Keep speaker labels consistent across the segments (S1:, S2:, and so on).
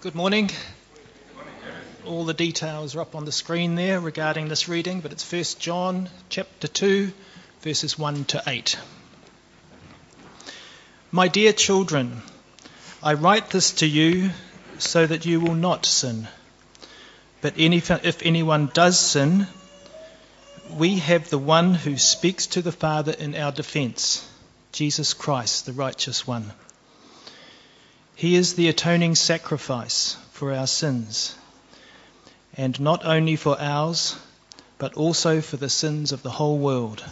S1: Good morning. All the details are up on the screen there regarding this reading, but it's 1 John chapter 2, verses 1 to 8. My dear children, I write this to you so that you will not sin. But if anyone does sin, we have the one who speaks to the Father in our defense, Jesus Christ, the righteous one. He is the atoning sacrifice for our sins, and not only for ours, but also for the sins of the whole world.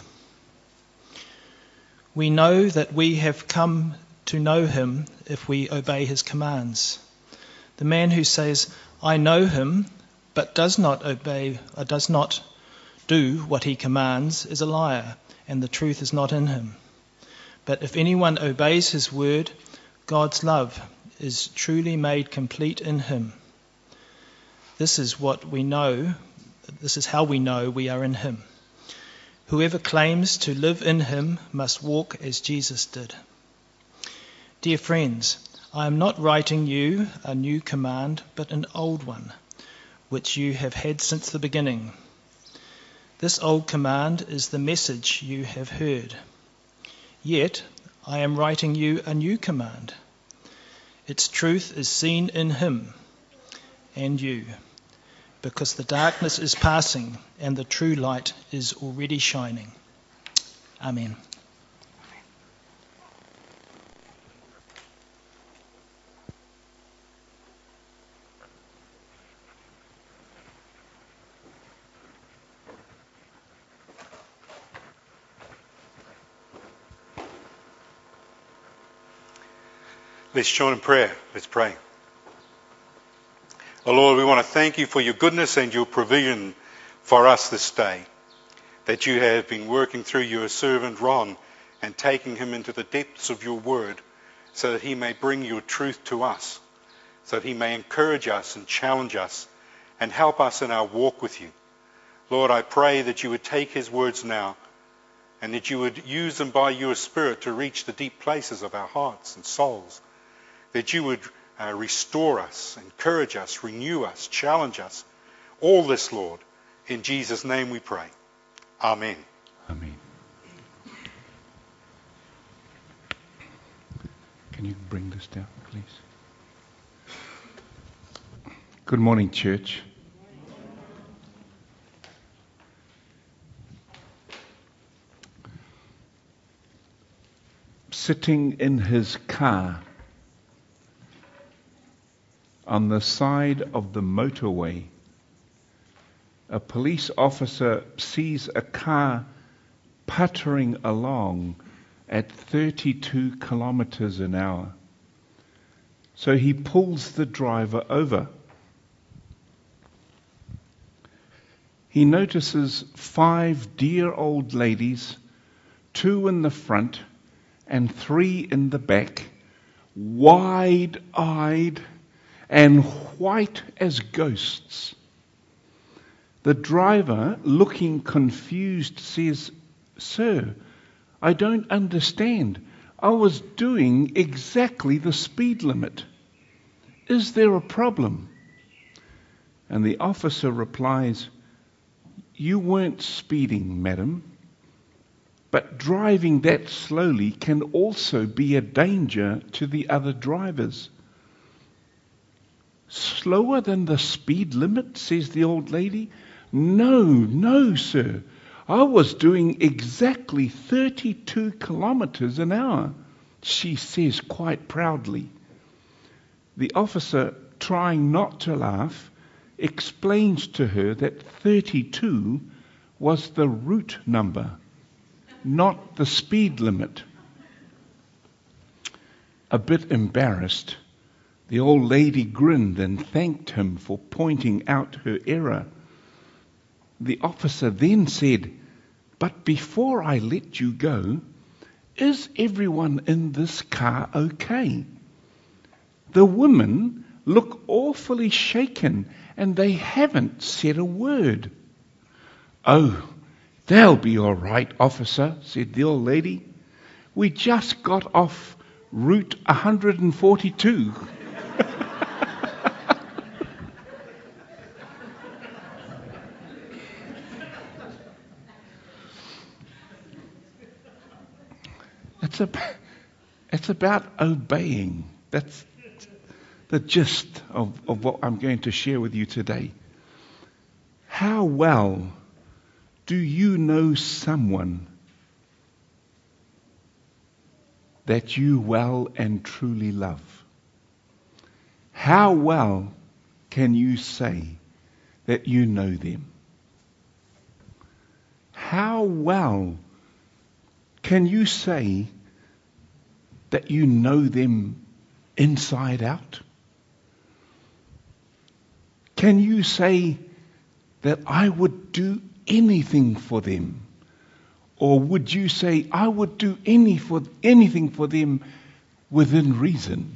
S1: We know that we have come to know him if we obey his commands. The man who says, I know him, but does not do what he commands is a liar, and the truth is not in him. But if anyone obeys his word, God's love is truly made complete in him. This is how we know we are in him. Whoever claims to live in him must walk as Jesus did. Dear friends, I am not writing you a new command, but an old one, which you have had since the beginning. This old command is the message you have heard. Yet I am writing you a new command. Its truth is seen in him and you, because the darkness is passing and the true light is already shining. Amen.
S2: Let's join in prayer. Let's pray. Oh Lord, we want to thank you for your goodness and your provision for us this day, that you have been working through your servant Ron and taking him into the depths of your word so that he may bring your truth to us, so that he may encourage us and challenge us and help us in our walk with you. Lord, I pray that you would take his words now and that you would use them by your Spirit to reach the deep places of our hearts and souls, that you would restore us, encourage us, renew us, challenge us. All this, Lord, in Jesus' name we pray. Amen.
S3: Amen. Can you bring this down, please? Good morning, church. Sitting in his car on the side of the motorway, a police officer sees a car puttering along at 32 kilometers an hour. So he pulls the driver over. He notices 5 dear old ladies, 2 in the front and 3 in the back, wide-eyed and white as ghosts. The driver, looking confused, says, Sir, I don't understand. I was doing exactly the speed limit. Is there a problem? And the officer replies, You weren't speeding, madam, but driving that slowly can also be a danger to the other drivers. Slower than the speed limit, says the old lady. No, sir. I was doing exactly 32 kilometers an hour, she says quite proudly. The officer, trying not to laugh, explains to her that 32 was the route number, not the speed limit. A bit embarrassed, the old lady grinned and thanked him for pointing out her error. The officer then said, But before I let you go, is everyone in this car okay? The women look awfully shaken and they haven't said a word. Oh, they'll be all right, officer, said the old lady. We just got off Route 142. it's about obeying. That's the gist of what I'm going to share with you today. How well do you know someone that you well and truly love? How well can you say that you know them? How well can you say that you know them inside out? Can you say that I would do anything for them? Or would you say, I would do anything for them within reason?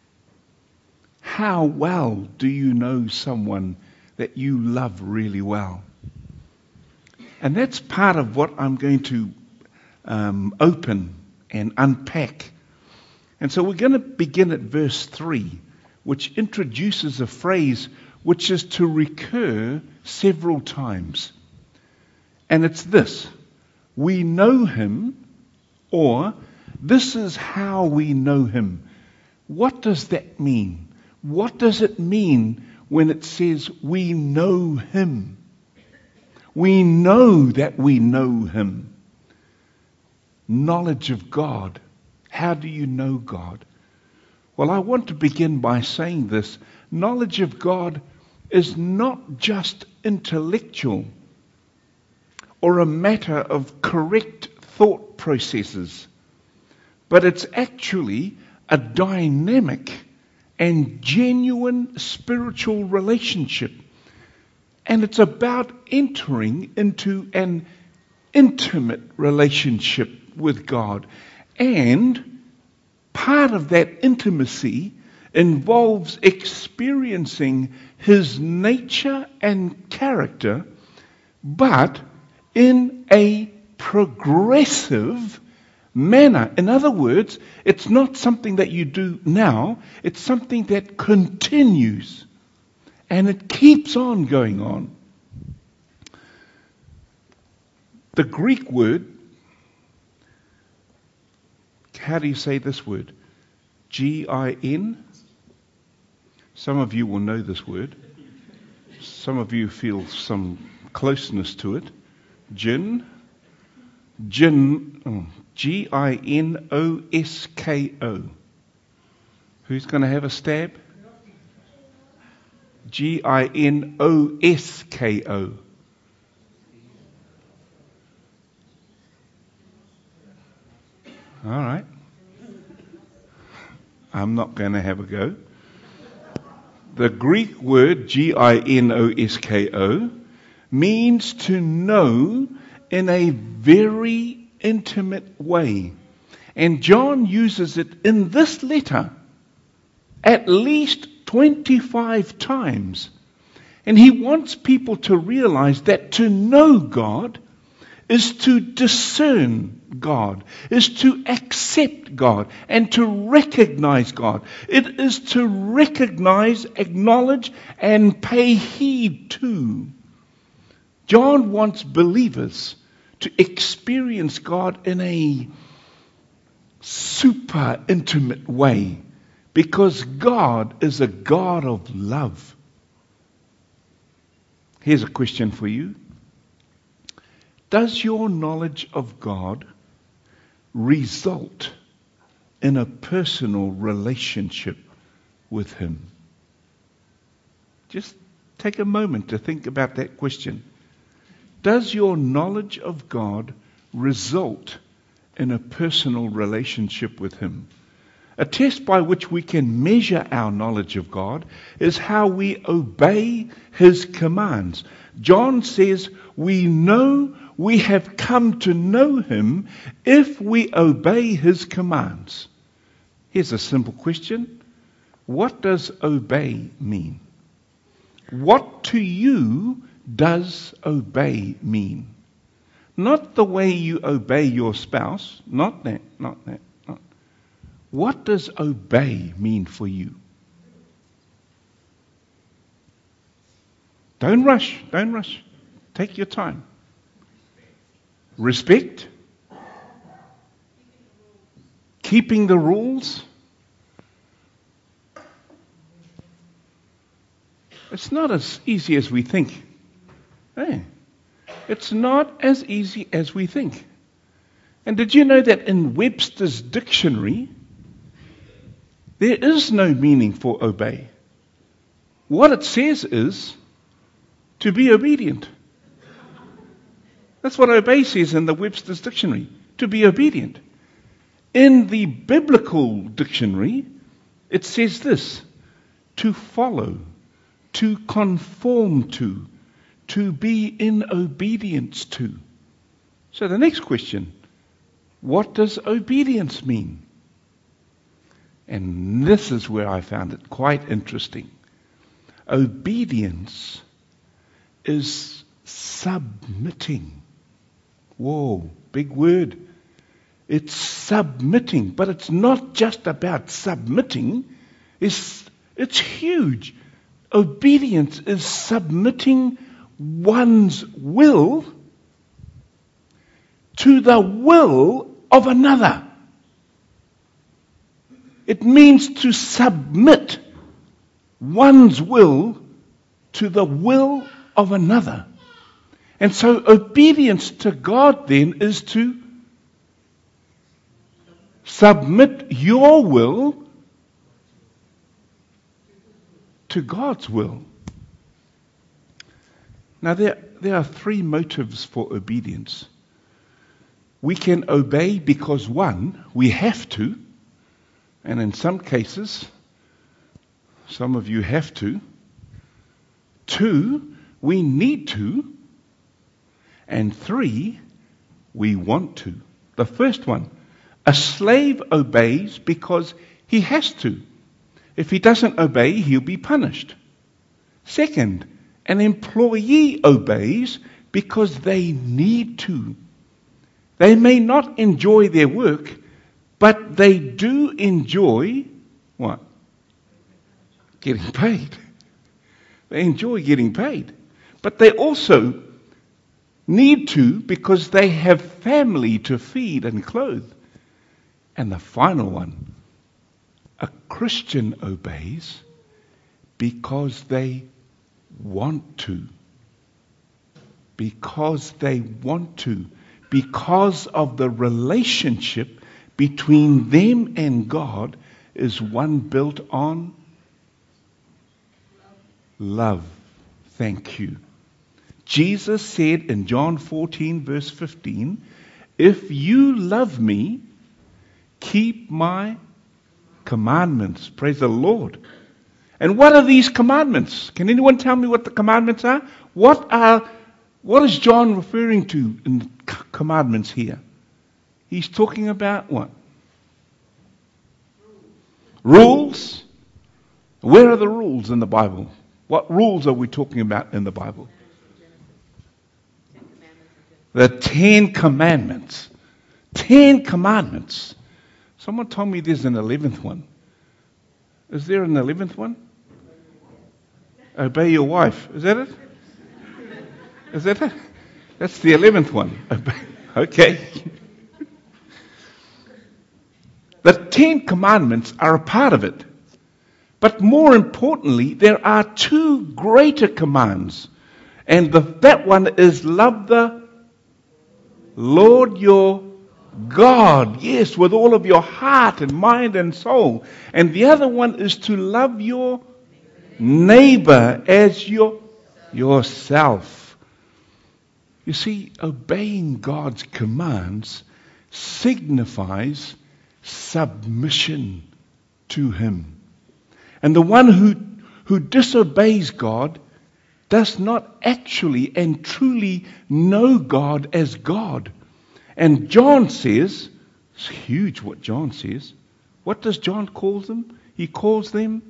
S3: How well do you know someone that you love really well? And that's part of what I'm going to open and unpack. And so we're going to begin at verse 3, which introduces a phrase which is to recur several times. And it's this: we know him, or this is how we know him. What does that mean? What does it mean when it says we know him? We know that we know him. Knowledge of God. How do you know God? Well, I want to begin by saying this. Knowledge of God is not just intellectual or a matter of correct thought processes, but it's actually a dynamic and genuine spiritual relationship. And it's about entering into an intimate relationship with God. And part of that intimacy involves experiencing his nature and character, but in a progressive manner. In other words, it's not something that you do now, it's something that continues. And it keeps on going on. The Greek word, how do you say this word? G-I-N? Some of you will know this word. Some of you feel some closeness to it. Gin. G-I-N-O-S-K-O. Who's going to have a stab? G-I-N-O-S-K-O. All right. I'm not going to have a go. The Greek word G-I-N-O-S-K-O means to know in a very intimate way. And John uses it in this letter at least 25 times. And he wants people to realize that to know God is to discern God, is to accept God, and to recognize God. It is to recognize, acknowledge, and pay heed to. John wants believers to experience God in a super intimate way, because God is a God of love. Here's a question for you. Does your knowledge of God result in a personal relationship with Him? Just take a moment to think about that question. Does your knowledge of God result in a personal relationship with Him? A test by which we can measure our knowledge of God is how we obey His commands. John says we know we have come to know Him if we obey His commands. Here's a simple question. What does obey mean? What to you does obey mean? Not the way you obey your spouse. Not that. What does obey mean for you? Don't rush. Take your time. Respect. keeping the rules. It's not as easy as we think. Hey, it's not as easy as we think. And did you know that in Webster's dictionary, there is no meaning for obey? What it says is to be obedient. That's what obey says in the Webster's dictionary, to be obedient. In the biblical dictionary, it says this: to follow, to conform to be in obedience to. So the next question, what does obedience mean? And this is where I found it quite interesting. Obedience is submitting. Whoa, big word. It's submitting, but it's not just about submitting. It's huge. Obedience is submitting one's will to the will of another. It means to submit one's will to the will of another. And so obedience to God then is to submit your will to God's will. Now there are three motives for obedience. We can obey because, one, we have to, and in some cases, some of you have to. Two, we need to. And three, we want to. The first one, a slave obeys because he has to. If he doesn't obey, he'll be punished. Second, an employee obeys because they need to. They may not enjoy their work, but they do enjoy what? Getting paid. They enjoy getting paid. But they also need to because they have family to feed and clothe. And the final one, a Christian obeys because they want to. Because they want to. Because of the relationship between them and God is one built on love. Thank you. Jesus said in John 14 verse 15, if you love me, keep my commandments. Praise the Lord. And what are these commandments? Can anyone tell me what the commandments are? What is John referring to in the commandments here? He's talking about what? Rules. Where are the rules in the Bible? What rules are we talking about in the Bible? The 10 Commandments. 10 Commandments. Someone told me there's an 11th one. Is there an 11th one? Obey your wife. Is that it? Is that it? That's the 11th one. Okay. The 10 Commandments are a part of it. But more importantly, there are 2 greater commands. And that one is love the Lord your God. Yes, with all of your heart and mind and soul. And the other one is to love your neighbor as yourself. You see, obeying God's commands signifies submission to Him. And the one who disobeys God does not actually and truly know God as God. And John says, it's huge what John says. What does John call them? He calls them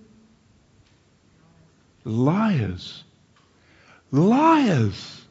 S3: liars. Liars.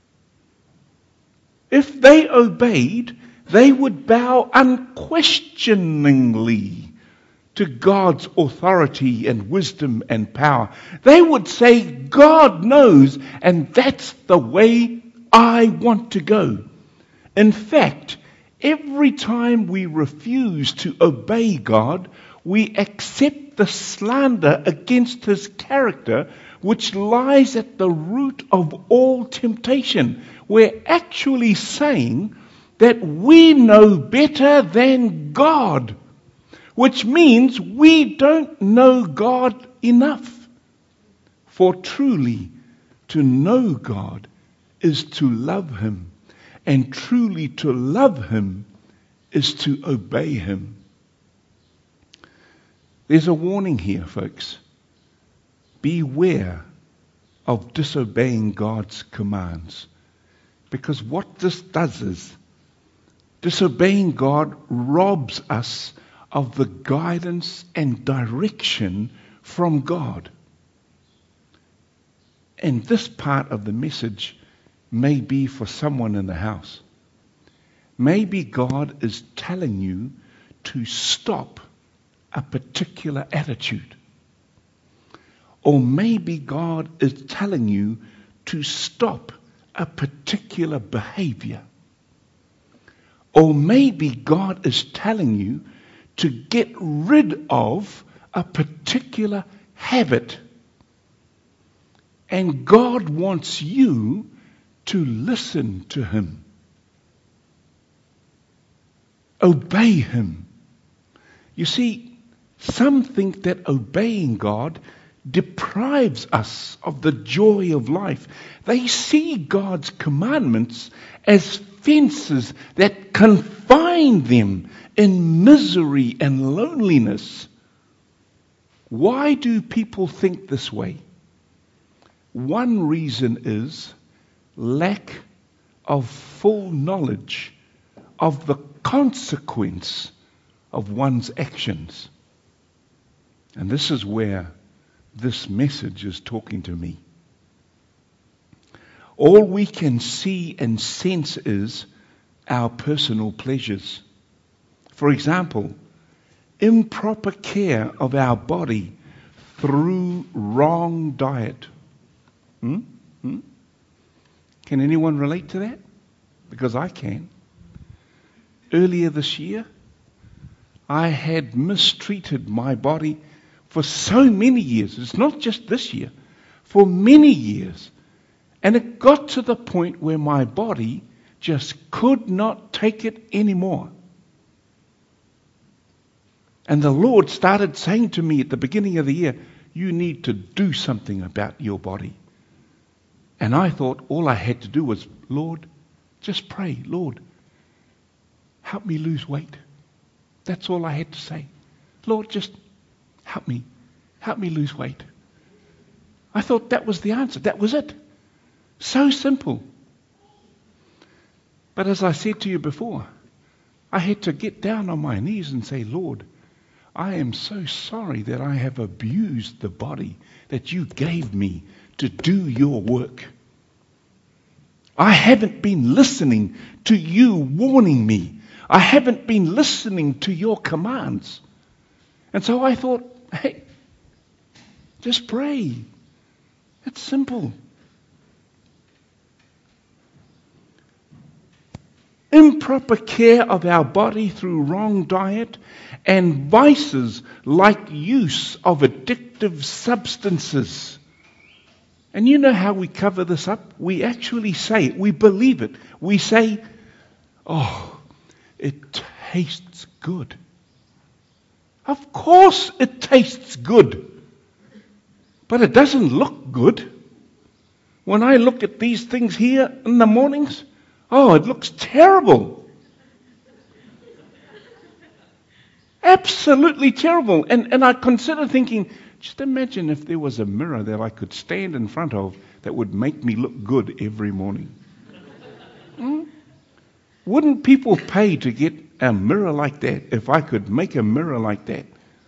S3: If they obeyed, they would bow unquestioningly to God's authority and wisdom and power. They would say, God knows, and that's the way I want to go. In fact, Every time we refuse to obey God, we accept the slander against His character, which lies at the root of all temptation. We're actually saying that we know better than God, which means we don't know God enough. For truly to know God is to love Him, and truly to love Him is to obey Him. There's a warning here, folks. Beware of disobeying God's commands. Because what this does is, disobeying God robs us of the guidance and direction from God. And this part of the message may be for someone in the house. Maybe God is telling you to stop a particular attitude. Or maybe God is telling you to stop a particular behavior. Or maybe God is telling you to get rid of a particular habit. And God wants you to listen to Him. Obey Him. You see, some think that obeying God deprives us of the joy of life. They see God's commandments as fences that confine them in misery and loneliness. Why do people think this way? One reason is lack of full knowledge of the consequence of one's actions. And this is where this message is talking to me. All we can see and sense is our personal pleasures. For example, improper care of our body through wrong diet. Can anyone relate to that? Because I can. Earlier this year, I had mistreated my body for so many years. It's not just this year. For many years. And it got to the point where my body just could not take it anymore. And the Lord started saying to me at the beginning of the year, you need to do something about your body. And I thought all I had to do was, Lord, just pray, Lord, help me lose weight. That's all I had to say. Lord, just help me lose weight. I thought that was the answer. That was it. So simple. But as I said to you before, I had to get down on my knees and say, Lord, I am so sorry that I have abused the body that you gave me to do your work. I haven't been listening to you warning me. I haven't been listening to your commands. And so I thought, hey, just pray. It's simple. Improper care of our body through wrong diet and vices like use of addictive substances. And you know how we cover this up? We actually say it. We believe it. We say, oh, it tastes good. Of course it tastes good. But it doesn't look good. When I look at these things here in the mornings, oh, it looks terrible. Absolutely terrible. And I consider thinking, just imagine if there was a mirror that I could stand in front of that would make me look good every morning. Wouldn't people pay to get a mirror like that if I could make a mirror like that?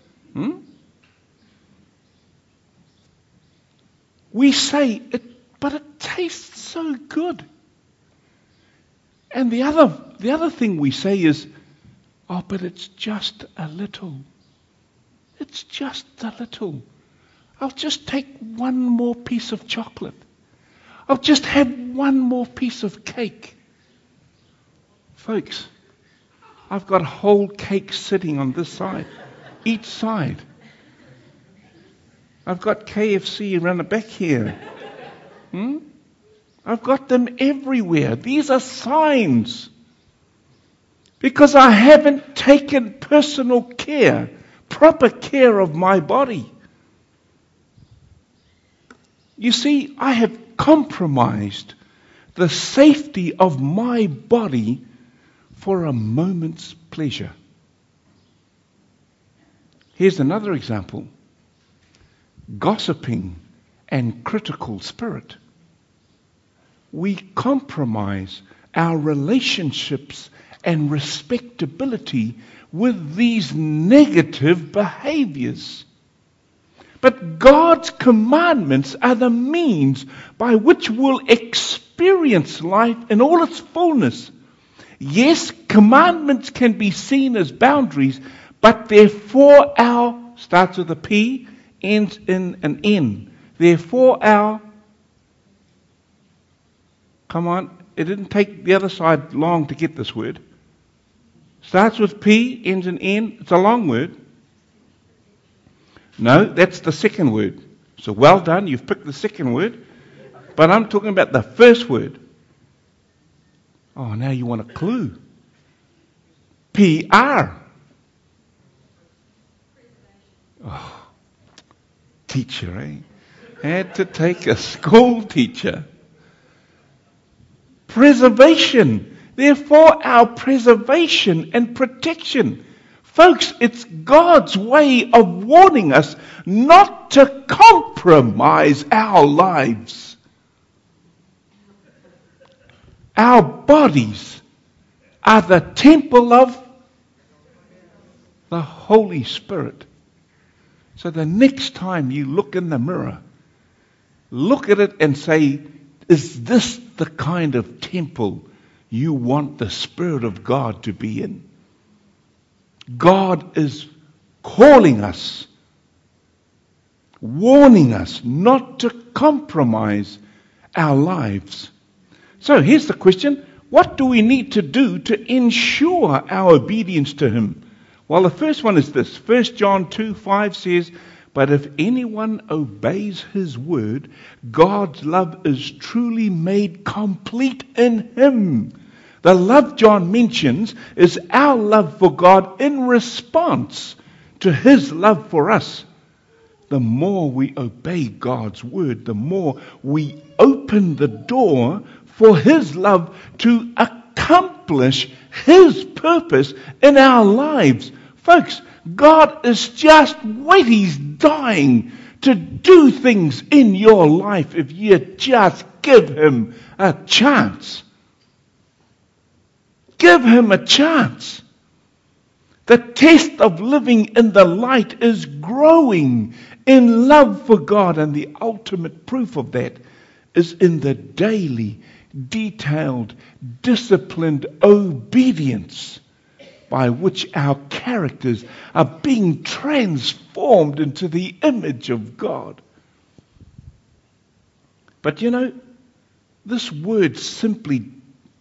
S3: We say it, but it tastes so good. And the other thing we say is, oh, but it's just a little. It's just a little. I'll just take one more piece of chocolate. I'll just have one more piece of cake. Folks, I've got whole cake sitting on this side, each side. I've got KFC around the back here. I've got them everywhere. These are signs. Because I haven't taken personal care, proper care of my body. You see, I have compromised the safety of my body for a moment's pleasure. Here's another example. Gossiping and critical spirit. We compromise our relationships and respectability with these negative behaviors. But God's commandments are the means by which we'll experience life in all its fullness. Yes, commandments can be seen as boundaries, but therefore starts with a P, ends in an N. Therefore come on, it didn't take the other side long to get this word. Starts with P, ends in N. It's a long word. No, that's the second word. So well done, you've picked the second word. But I'm talking about the first word. Oh, now you want a clue. PR. Oh, teacher, eh? Had to take a school teacher. Preservation. Therefore, our preservation and protection. Folks, it's God's way of warning us not to compromise our lives. Our bodies are the temple of the Holy Spirit. So the next time you look in the mirror, look at it and say, is this the kind of temple you want the Spirit of God to be in? God is calling us, warning us not to compromise our lives. So here's the question. What do we need to do to ensure our obedience to Him? Well, the first one is this. 1 John 2:5 says, but if anyone obeys His word, God's love is truly made complete in Him. The love John mentions is our love for God in response to His love for us. The more we obey God's word, the more we open the door for His love to accomplish His purpose in our lives. Folks, God is just waiting. He's dying to do things in your life if you just give Him a chance. Give Him a chance. The test of living in the light is growing in love for God, and the ultimate proof of that is in the daily, detailed, disciplined obedience by which our characters are being transformed into the image of God. But you know, this word simply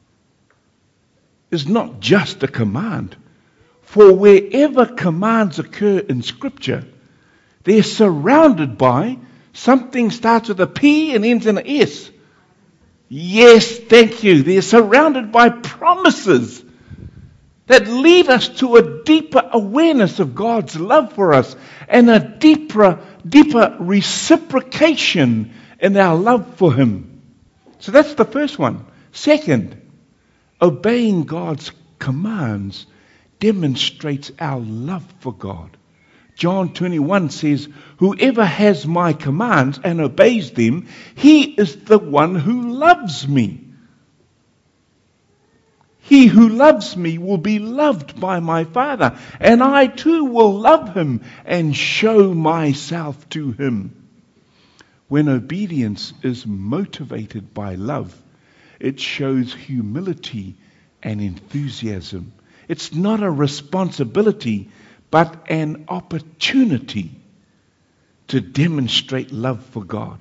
S3: is not just a command. For wherever commands occur in Scripture, they're surrounded by something starts with a P and ends in an S. Yes, thank you. They're surrounded by promises that lead us to a deeper awareness of God's love for us and a deeper reciprocation in our love for Him. So that's the first one. Second, obeying God's commands demonstrates our love for God. John 21 says, whoever has my commands and obeys them, he is the one who loves me. He who loves me will be loved by my Father, and I too will love him and show myself to him. When obedience is motivated by love, it shows humility and enthusiasm. It's not a responsibility, but an opportunity to demonstrate love for God.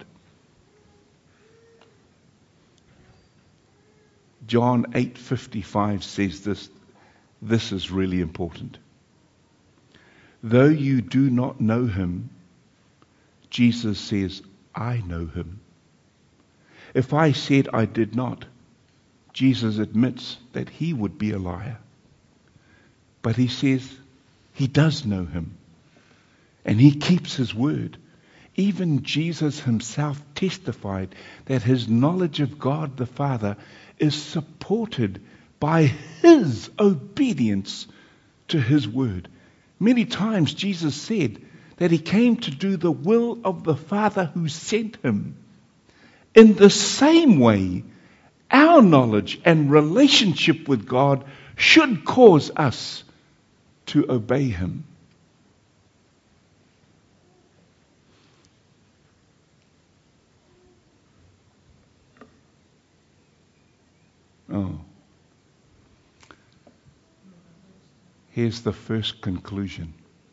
S3: John 8:55 says this, this is really important. Though you do not know him, Jesus says, I know him. If I said I did not, Jesus admits that he would be a liar. But he says he does know him, and he keeps his word. Even Jesus himself testified that his knowledge of God the Father is supported by his obedience to his word. Many times Jesus said that he came to do the will of the Father who sent him. In the same way, our knowledge and relationship with God should cause us to obey him. Oh. Here's the first conclusion.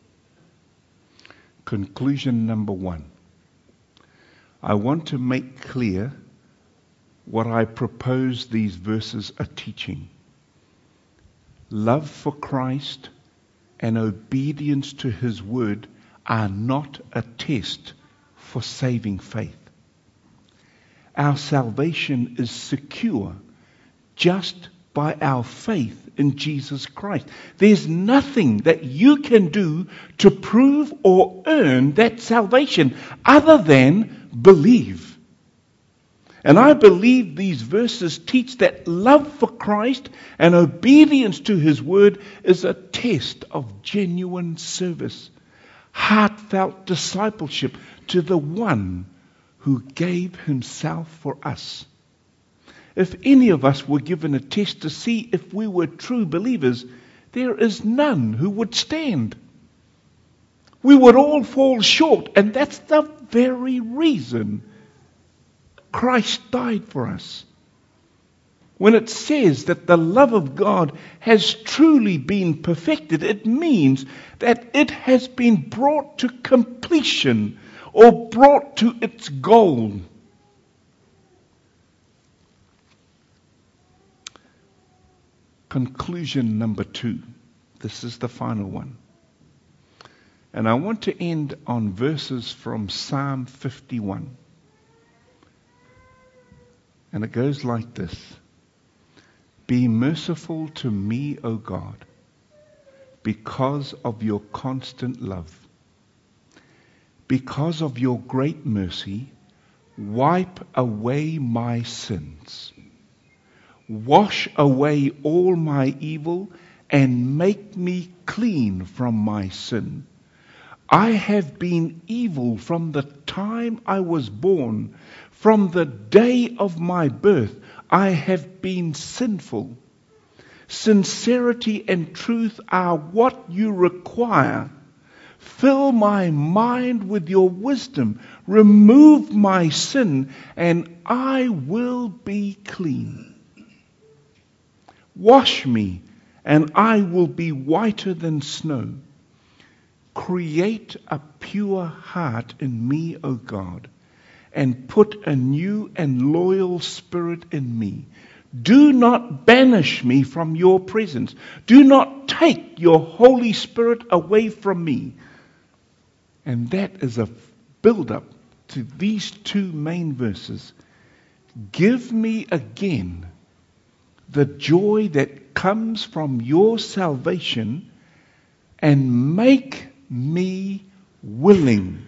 S3: Conclusion number 1. I want to make clear what I propose these verses are teaching. Love for Christ and obedience to his word are not a test for saving faith. Our salvation is secure just by our faith in Jesus Christ. There's nothing that you can do to prove or earn that salvation other than believe. And I believe these verses teach that love for Christ and obedience to his word is a test of genuine service, heartfelt discipleship to the one who gave himself for us. If any of us were given a test to see if we were true believers, there is none who would stand. We would all fall short, and that's the very reason Christ died for us. When it says that the love of God has truly been perfected, it means that it has been brought to completion or brought to its goal. Conclusion number 2. This is the final one. And I want to end on verses from Psalm 51. And it goes like this. Be merciful to me, O God, because of your constant love. Because of your great mercy, wipe away my sins. Wash away all my evil and make me clean from my sin. I have been evil from the time I was born. From the day of my birth, I have been sinful. Sincerity and truth are what you require. Fill my mind with your wisdom. Remove my sin, and I will be clean. Wash me, and I will be whiter than snow. Create a pure heart in me, O God, and put a new and loyal spirit in me. Do not banish me from your presence. Do not take your Holy Spirit away from me. And that is a build-up to these 2 main verses. Give me again the joy that comes from your salvation and make me willing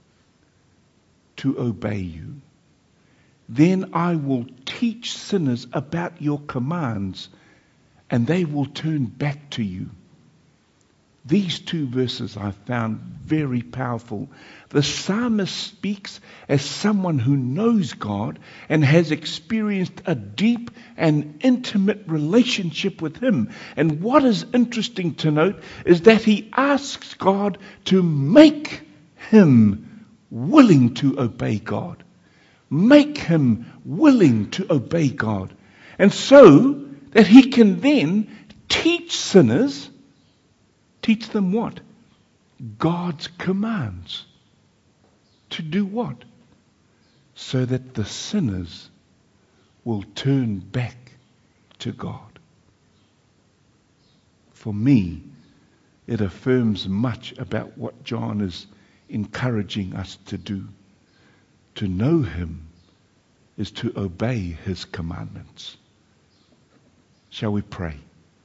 S3: to obey you. Then I will teach sinners about your commands, and they will turn back to you. These 2 verses I found very powerful. The psalmist speaks as someone who knows God and has experienced a deep and intimate relationship with him. And what is interesting to note is that he asks God to make him willing to obey God. Make him willing to obey God. And so that he can then teach sinners. Teach them what? God's commands. To do what? So that the sinners will turn back to God. for me, it affirms much about what John is encouraging us to do. To know him is to obey his commandments. Shall we pray?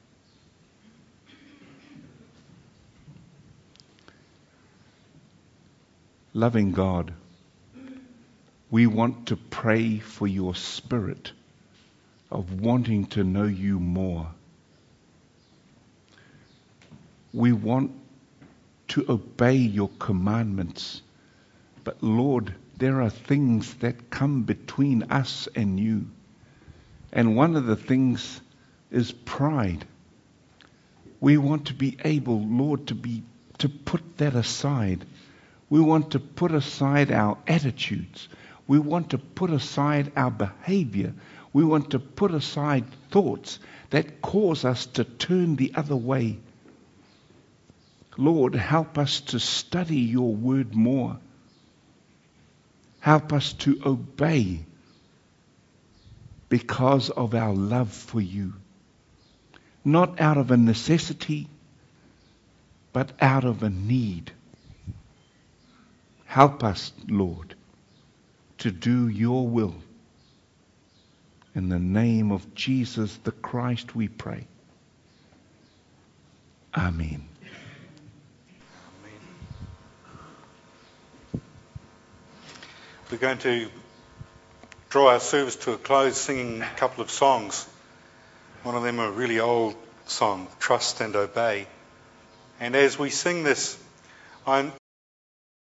S3: Loving God, we want to pray for your spirit of wanting to know you more. We want to obey your commandments, but Lord, there are things that come between us and you. And one of the things is pride. We want to be able, Lord, to put that aside. We want to put aside our attitudes. We want to put aside our behavior. We want to put aside thoughts that cause us to turn the other way. Lord, help us to study your word more. Help us to obey because of our love for you. Not out of a necessity, but out of a need. Help us, Lord, to do your will. In the name of Jesus the Christ we pray. Amen.
S2: We're going to draw our service to a close singing a couple of songs. One of them a really old song, Trust and Obey. And as we sing this, I'm